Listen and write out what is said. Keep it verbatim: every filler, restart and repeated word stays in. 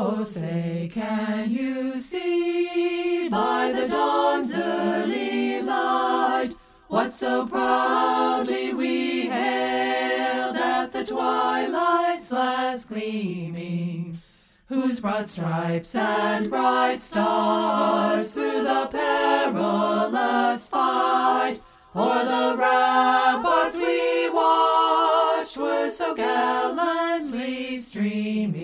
Oh, say, can you see by the dawn's early light what so proudly we hailed at the twilight's last gleaming, whose broad stripes and bright stars through the perilous fight o'er the ramparts we watched were so gallantly streaming?